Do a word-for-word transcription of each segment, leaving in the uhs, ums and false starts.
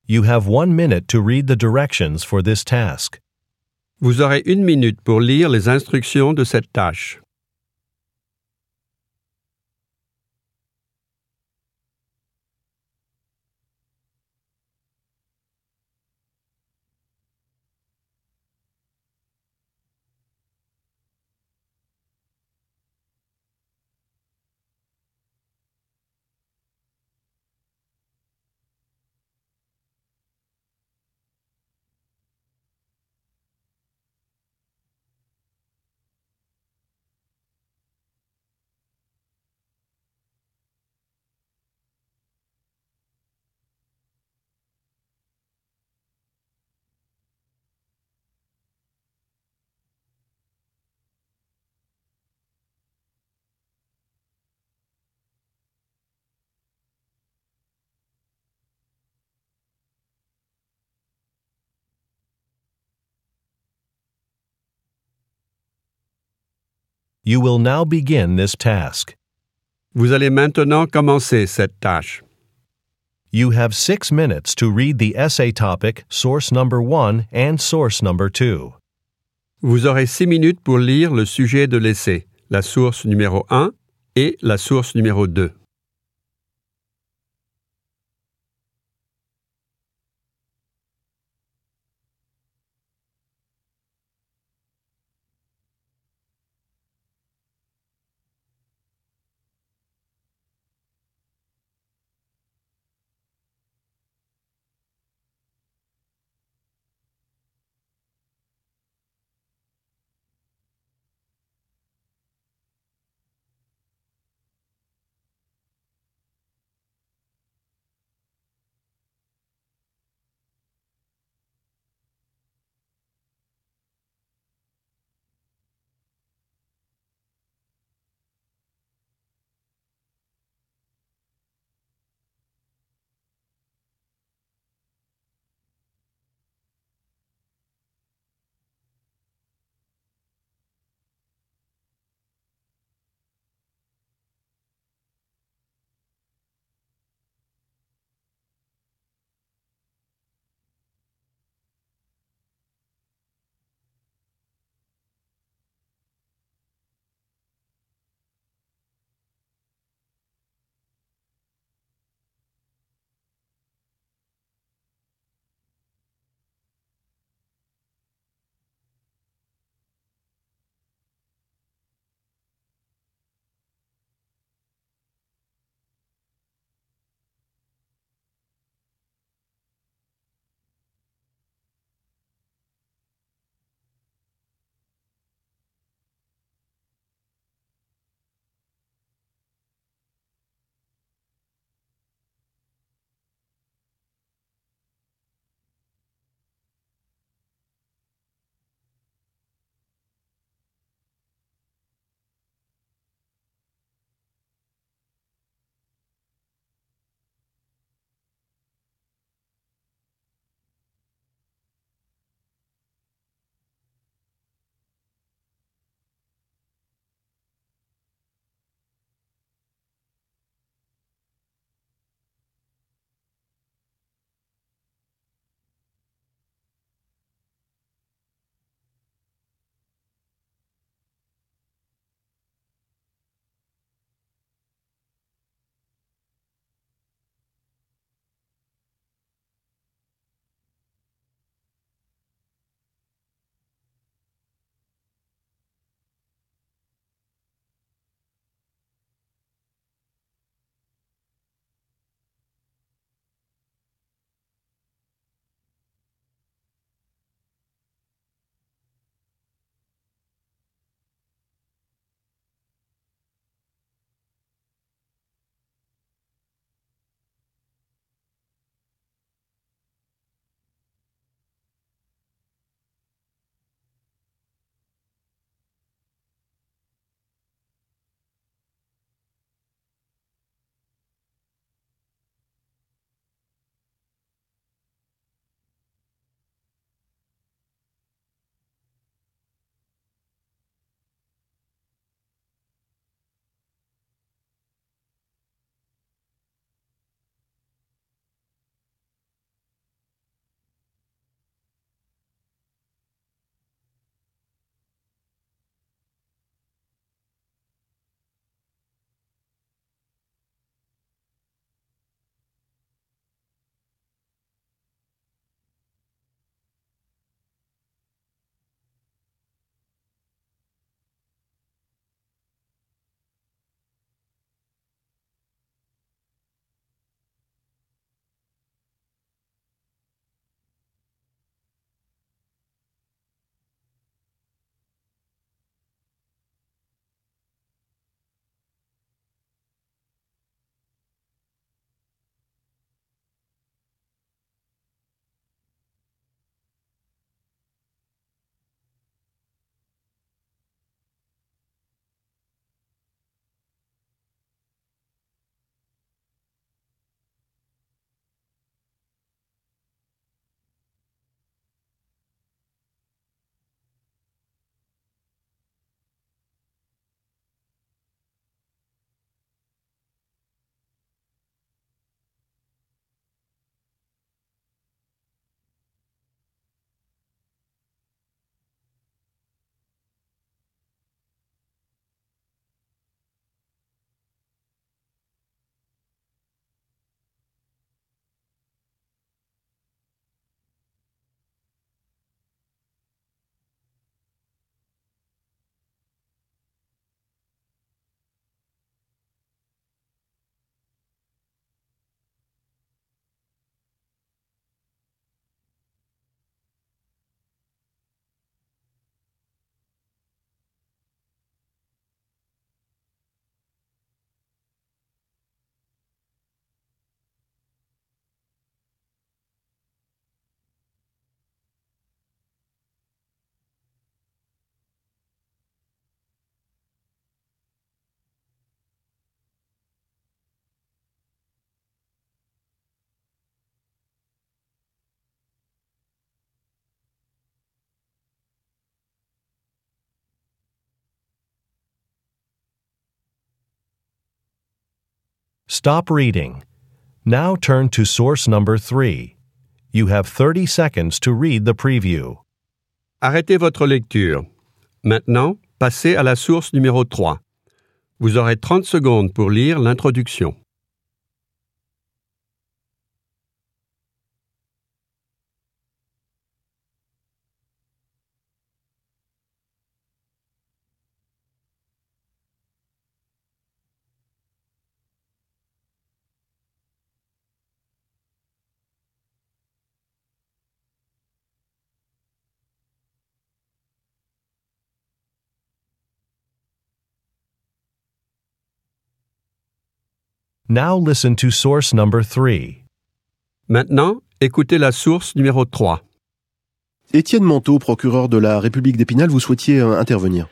You have one minute to read the directions for this task. Vous aurez une minute pour lire les instructions de cette tâche. You will now begin this task. Vous allez maintenant commencer cette tâche. You have six minutes to read the essay topic, source number one and source number two. Vous aurez six minutes pour lire le sujet de l'essai, la source numéro un et la source numéro deux. Stop reading. Now turn to source number three. You have thirty seconds to read the preview. Arrêtez votre lecture. Maintenant, passez à la source numéro trois. Vous aurez trente secondes pour lire l'introduction. Now listen to source number three. Maintenant, écoutez la source numéro trois. Étienne Manteau, procureur de la République d'Épinal, vous souhaitiez euh, intervenir.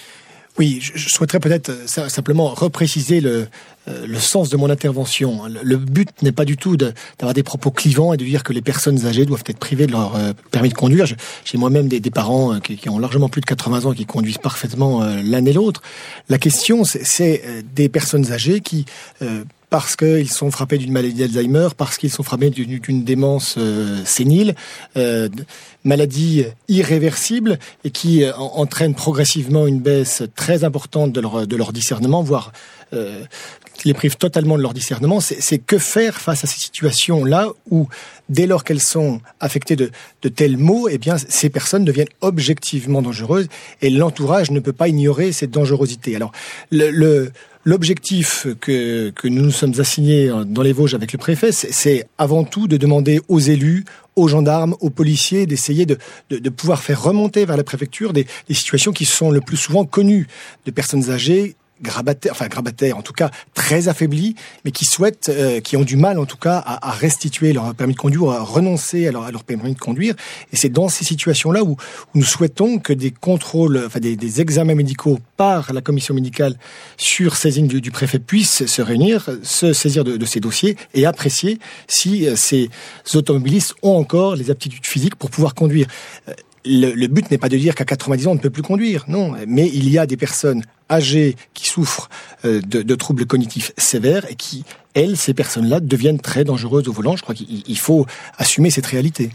Oui, je, je souhaiterais peut-être euh, simplement repréciser le, euh, le sens de mon intervention. Le, le but n'est pas du tout de, d'avoir des propos clivants et de dire que les personnes âgées doivent être privées de leur euh, permis de conduire. Je, j'ai moi-même des, des parents euh, qui, qui ont largement plus de quatre-vingts ans et qui conduisent parfaitement euh, l'un et l'autre. La question, c'est, c'est euh, des personnes âgées qui... Euh, parce qu'ils sont frappés d'une maladie d'Alzheimer, parce qu'ils sont frappés d'une, d'une démence euh, sénile, euh, maladie irréversible et qui euh, entraîne progressivement une baisse très importante de leur, de leur discernement, voire euh, les prive totalement de leur discernement. C'est, c'est que faire face à ces situations-là où, dès lors qu'elles sont affectées de, de tels maux, eh bien, ces personnes deviennent objectivement dangereuses et l'entourage ne peut pas ignorer cette dangerosité. Alors, le, le L'objectif que, que nous nous sommes assignés dans les Vosges avec le préfet, c'est, c'est avant tout de demander aux élus, aux gendarmes, aux policiers, d'essayer de, de, de pouvoir faire remonter vers la préfecture des, des situations qui sont le plus souvent connues de personnes âgées, grabataires, enfin grabataires, en tout cas très affaiblies, mais qui souhaitent, euh, qui ont du mal en tout cas à, à restituer leur permis de conduire, à renoncer à leur, à leur permis de conduire. Et c'est dans ces situations-là où, où nous souhaitons que des contrôles, enfin des, des examens médicaux par la commission médicale sur saisine du, du préfet puissent se réunir, se saisir de, de ces dossiers et apprécier si euh, ces automobilistes ont encore les aptitudes physiques pour pouvoir conduire. Euh, Le, le but n'est pas de dire qu'à quatre-vingt-dix ans on ne peut plus conduire, non. Mais il y a des personnes âgées qui souffrent euh, de, de troubles cognitifs sévères et qui, elles, ces personnes-là, deviennent très dangereuses au volant. Je crois qu'il il faut assumer cette réalité.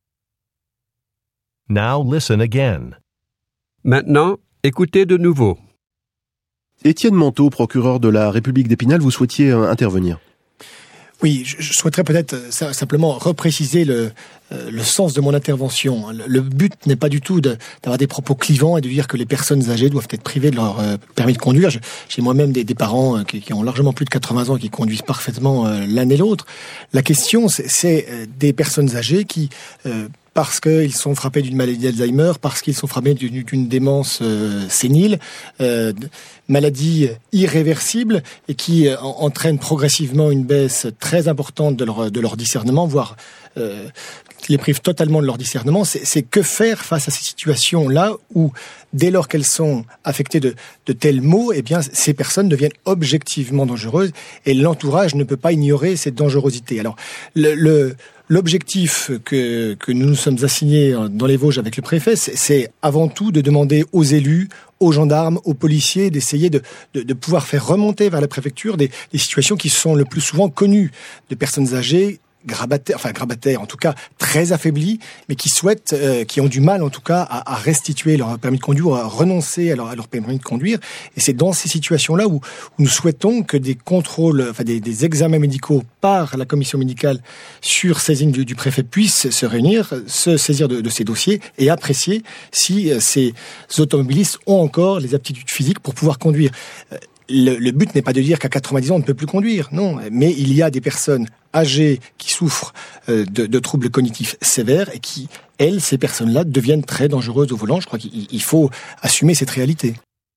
Now listen again. Maintenant, écoutez de nouveau. Étienne Manteau, procureur de la République d'Épinal, vous souhaitiez euh, intervenir. Oui, je, je souhaiterais peut-être euh, simplement repréciser le, euh, le sens de mon intervention. Le, le but n'est pas du tout de, d'avoir des propos clivants et de dire que les personnes âgées doivent être privées de leur euh, permis de conduire. Je, j'ai moi-même des, des parents euh, qui, qui ont largement plus de quatre-vingts ans et qui conduisent parfaitement euh, l'un et l'autre. La question, c'est, c'est euh, des personnes âgées qui... Euh, parce qu'ils sont frappés d'une maladie d'Alzheimer, parce qu'ils sont frappés d'une, d'une démence euh, sénile, euh, maladie irréversible et qui euh, entraîne progressivement une baisse très importante de leur, de leur discernement, voire euh, les prive totalement de leur discernement. C'est, c'est que faire face à ces situations-là où, dès lors qu'elles sont affectées de, de tels maux, eh bien, ces personnes deviennent objectivement dangereuses et l'entourage ne peut pas ignorer cette dangerosité. Alors, le, le L'objectif que, que nous nous sommes assignés dans les Vosges avec le préfet, c'est, c'est avant tout de demander aux élus, aux gendarmes, aux policiers, d'essayer de, de, de pouvoir faire remonter vers la préfecture des, des situations qui sont le plus souvent connues de personnes âgées, grabataires, enfin grabataires, en tout cas très affaiblies, mais qui souhaitent, euh, qui ont du mal en tout cas à, à restituer leur permis de conduire, à renoncer à leur, à leur permis de conduire. Et c'est dans ces situations-là où, où nous souhaitons que des contrôles, enfin des, des examens médicaux par la commission médicale sur saisine du, du préfet puissent se réunir, se saisir de, de ces dossiers et apprécier si euh, ces automobilistes ont encore les aptitudes physiques pour pouvoir conduire. Euh, Le, le but n'est pas de dire qu'à quatre-vingt-dix ans on ne peut plus conduire, non. Mais il y a des personnes âgées qui souffrent euh, de, de troubles cognitifs sévères et qui, elles, ces personnes-là, deviennent très dangereuses au volant. Je crois qu'il il faut assumer cette réalité.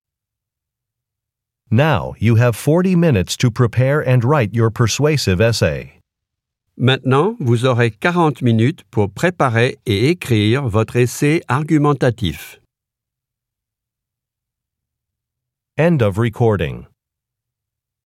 Now you have forty minutes to prepare and write your persuasive essay. Maintenant, vous aurez quarante minutes pour préparer et écrire votre essai argumentatif. End of recording.